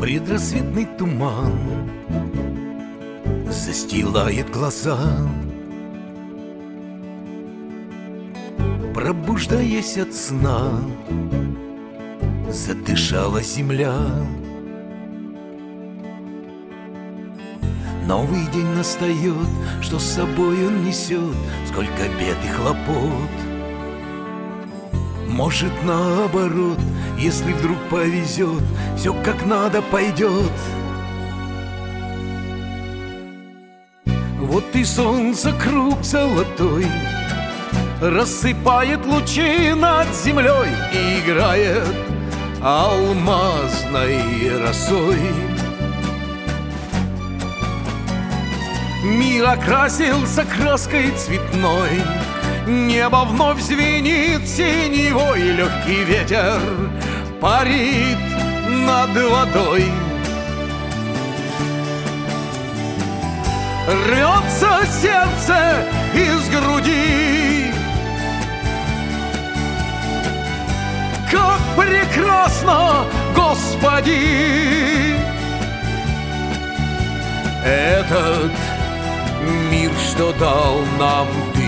Предрассветный туман застилает глаза, пробуждаясь от сна, задышала земля. Новый день настает, что с собой он несет, сколько бед и хлопот. Может, наоборот, если вдруг повезет, все как надо пойдет. Вот и солнце круг золотой рассыпает лучи над землей и играет алмазной росой. Мир окрасился краской цветной, небо вновь звенит синевой, легкий ветер парит над водой. Рвется сердце из груди, как прекрасно, Господи, этот мир, что дал нам Ты.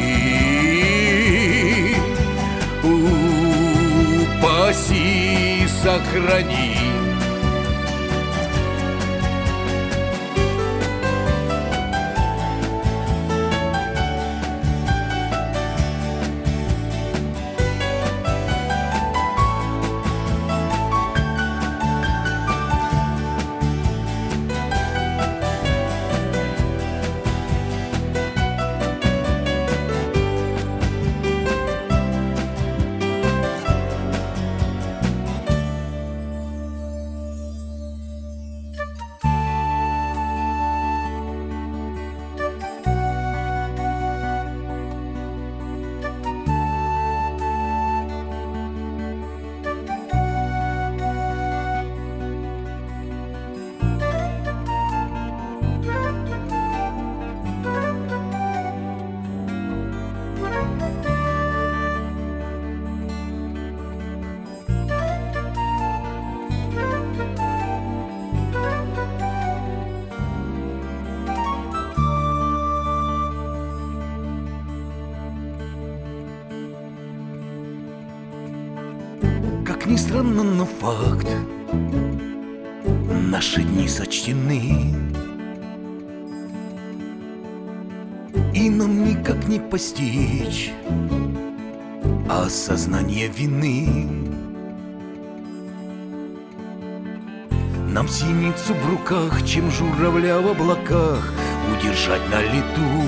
Упаси, сохрани. Как ни странно, но факт, наши дни сочтены, и нам никак не постичь осознание вины. Нам синицу в руках, чем журавля в облаках удержать на лету.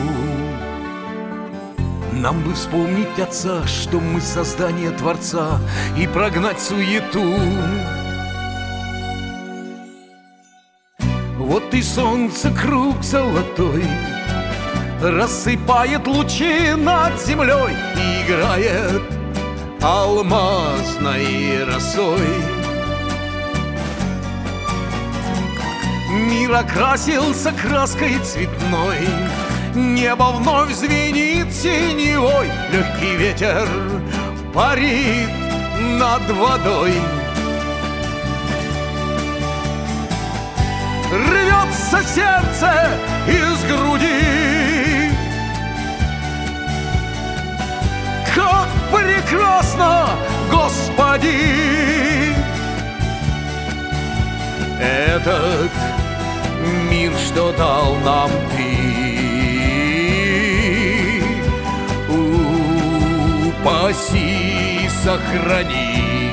Нам бы вспомнить Отца, что мы создание Творца, и прогнать суету. Вот и солнце круг золотой рассыпает лучи над землей и играет алмазной росой. Мир окрасился краской цветной, небо вновь звенит синевой, легкий ветер парит над водой. Рвется сердце из груди, как прекрасно, Господи, этот мир, что дал нам Ты. Упаси, сохрани.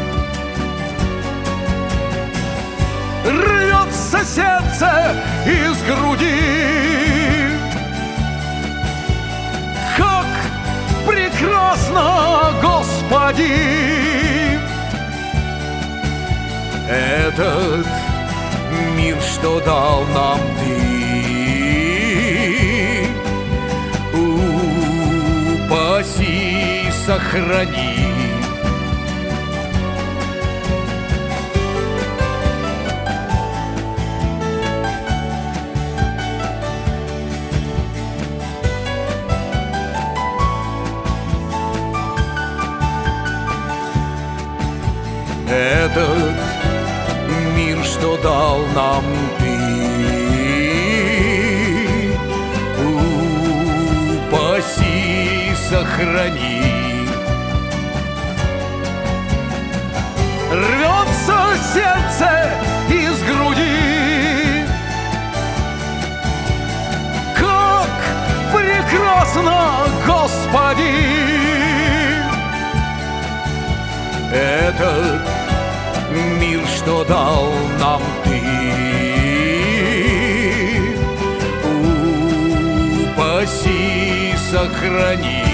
Рвется сердце из груди, как прекрасно, Господи, этот мир, что дал нам Ты. Упаси, сохрани. Этот мир, что нам Ты. Упаси, сохрани. Рвется сердце из груди, как прекрасно, Господи, этот мир, что дал нам Ты. Упаси, сохрани.